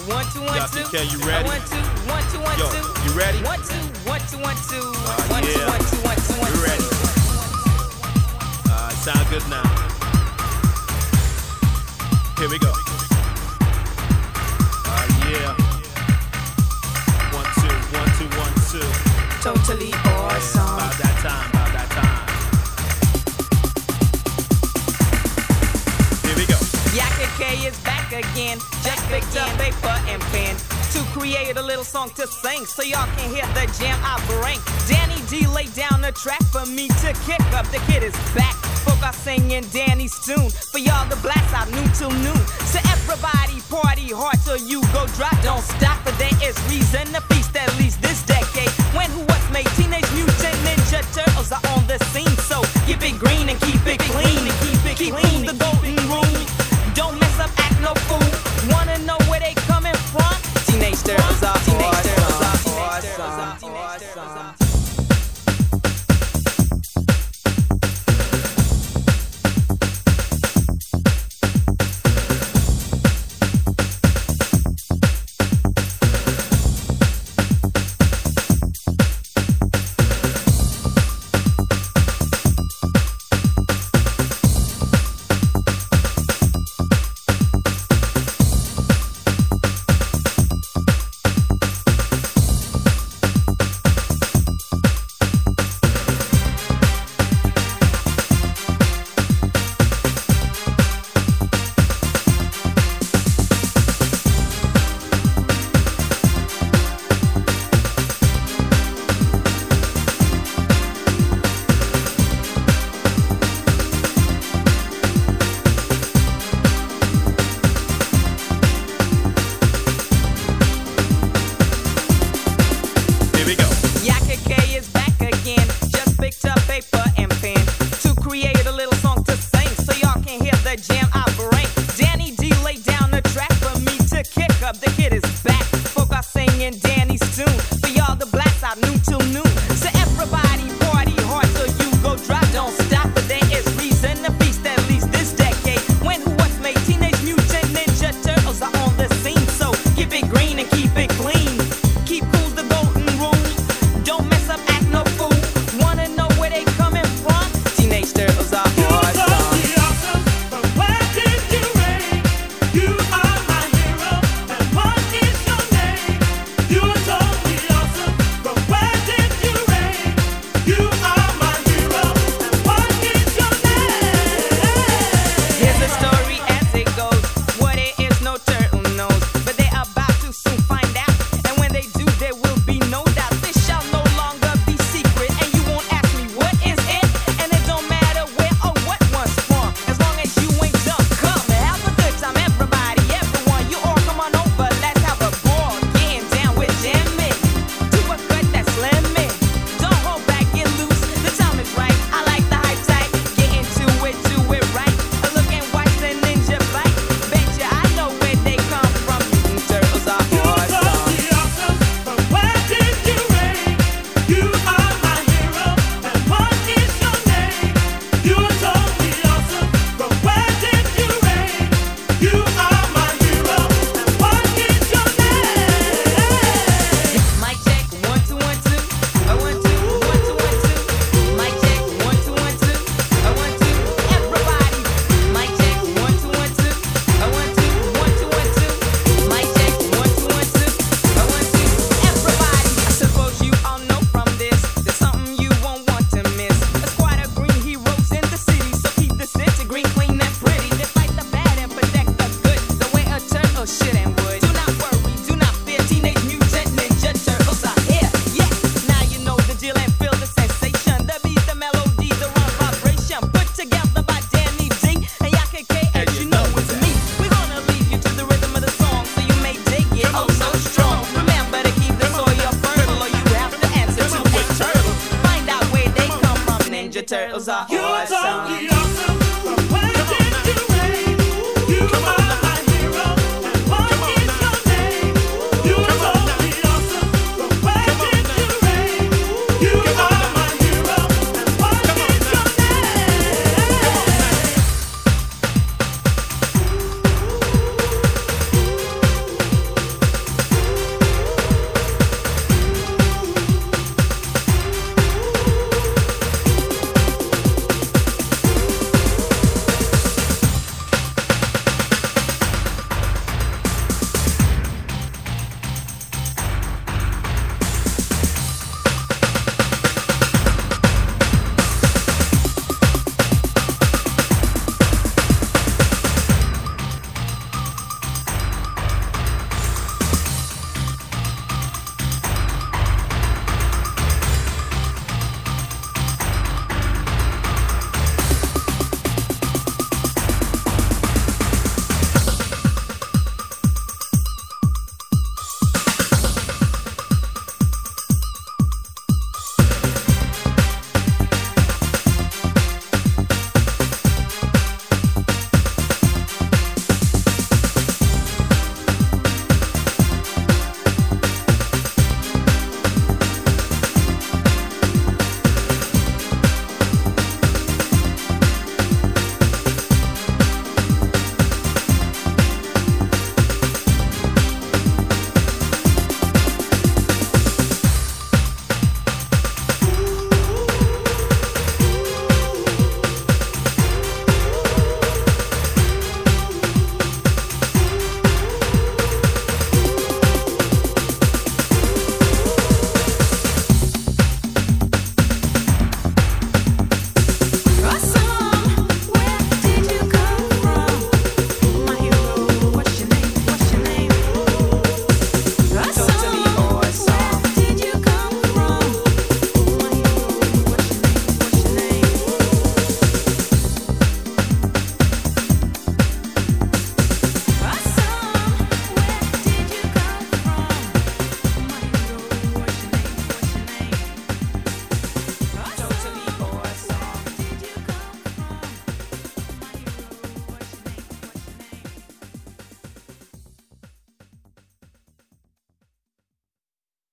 1 2 1 2. Okay, you ready? 1 2 1 2 1 2. Yo, you ready? 1 2 1 2 1 2. 1 2 yeah. 1 2 1 2 1 2. You ready? Sound good now. Here we go. Yeah. 1 2 1 2 1 2. Totally awesome. About that time, about that time. Here we go. Yaka K is back again. Just picked up paper and pen to create a little song to sing so y'all can hear the jam I bring. Danny D laid down the track for me to kick up. The kid is back. Folk are singing Danny's tune for y'all the blast out noon till noon. So everybody party hard till you go dry. Don't stop, but there is reason to feast at least this decade. When who was made Teenage Mutant Ninja Turtles are on the scene. So keep it green and keep it clean and keep it clean. The golden rule. Don't mess up, act no fool. Wanna know where they coming from? Teenage Turtles are Teenage Turtles are Teenage Turtles are Teenage Turtles are. Turtles are awesome.